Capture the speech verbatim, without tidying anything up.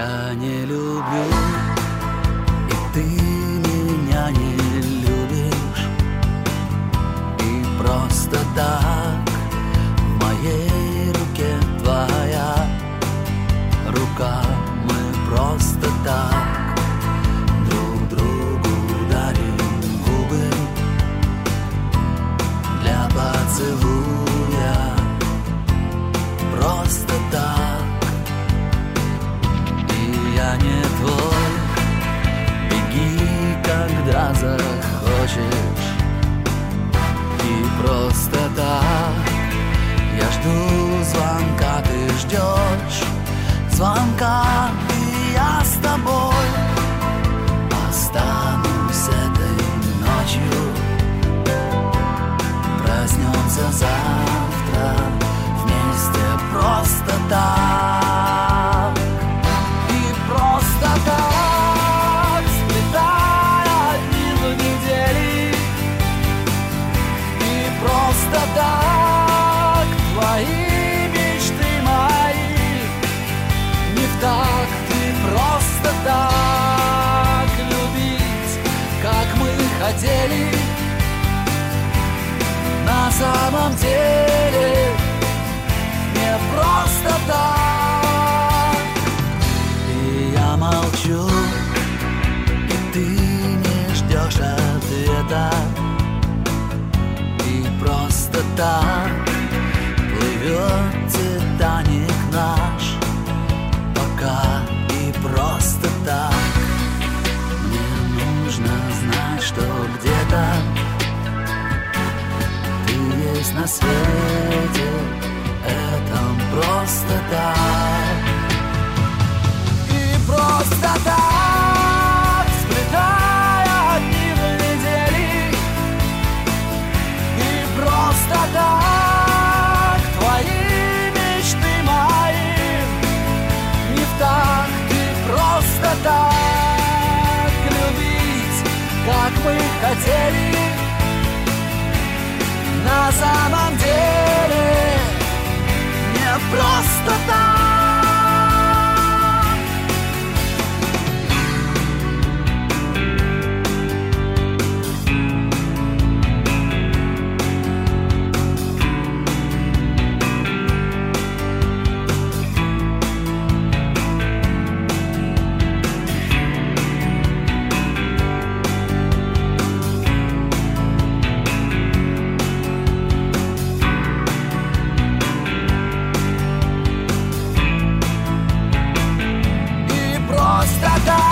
Я не люблю, и ты меня не любишь. И просто так в моей руке твоя рука. Мы просто так друг другу дарим губы для поцелуя. Просто так. И я не твой. Беги, когда захочешь. И просто так я жду звонка, ты ждешь звонка, и я с тобой останусь этой ночью. Проснемся завтра вместе просто так. И просто так, сплетая дни в недели. И просто так твои мечты мои. Не в так, ты просто так любить, как мы хотели. На самом деле не просто так. И я молчу, и ты не ждешь ответа. И просто так плывет Титаник наш пока. И просто так мне нужно знать, что где-то ты есть на свете этом просто так. И просто так, сплетая дни в недели. И просто так твои мечты мои. Не в так, ты просто так любить, как мы хотели. На самом деле не просто так. Просто так.